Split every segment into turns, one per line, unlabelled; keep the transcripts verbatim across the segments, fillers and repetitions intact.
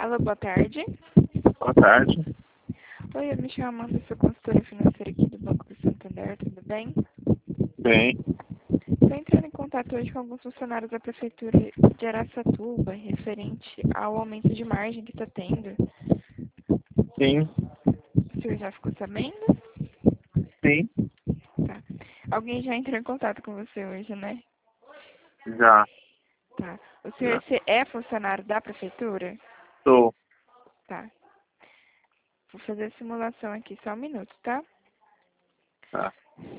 Alô, boa tarde.
Boa tarde.
Oi, eu me chamo Amanda, sou consultora financeira aqui do Banco do Santander, tudo bem?
Bem,
Estou entrando em contato hoje com alguns funcionários da Prefeitura de Araçatuba, referente ao aumento de margem que está tendo.
sim,
O senhor já ficou sabendo?
sim,
Tá. Alguém já entrou em contato com você hoje, né?
já,
Tá. O senhor
já.
se- é funcionário da Prefeitura?
Estou.
Tá. Vou fazer a simulação aqui, só um minuto, tá?
Tá.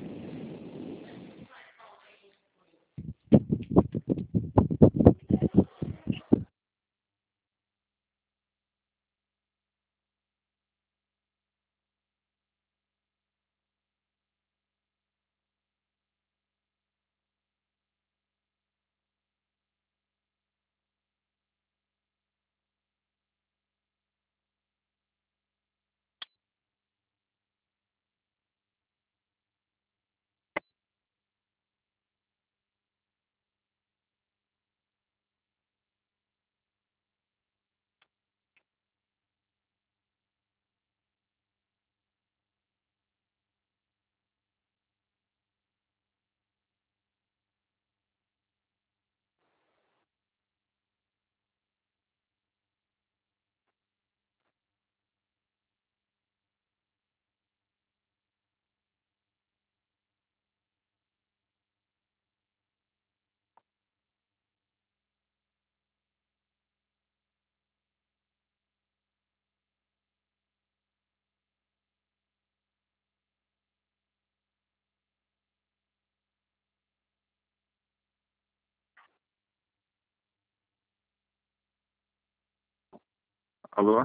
Alô?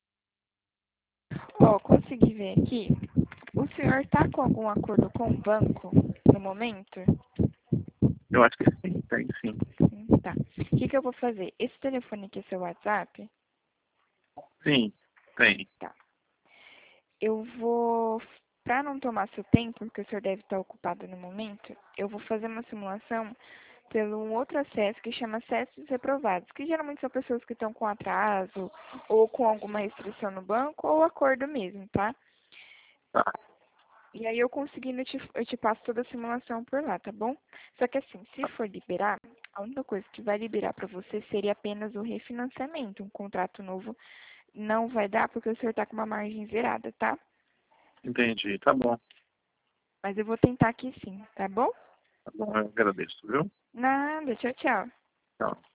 Ó, consegui ver aqui. O senhor está com algum acordo com o banco no momento?
Eu acho que sim, tem sim.
Hum, Tá. O que que eu vou fazer? Esse telefone aqui é seu WhatsApp?
Sim, tem.
Tá. Eu vou, para não tomar seu tempo, porque o senhor deve estar ocupado no momento, eu vou fazer uma simulação pelo um outro acesso que chama acessos reprovados, que geralmente são pessoas que estão com atraso ou com alguma restrição no banco ou acordo mesmo, tá?
Tá.
E aí eu conseguindo, eu te, eu te passo toda a simulação por lá, tá bom? Só que assim, se for liberar, a única coisa que vai liberar para você seria apenas o refinanciamento. Um contrato novo não vai dar porque o senhor está com uma margem zerada, tá?
Entendi. Tá bom.
Mas eu vou tentar aqui sim, tá bom?
Tá bom, eu agradeço, viu?
Nada, tchau, tchau.
Tchau.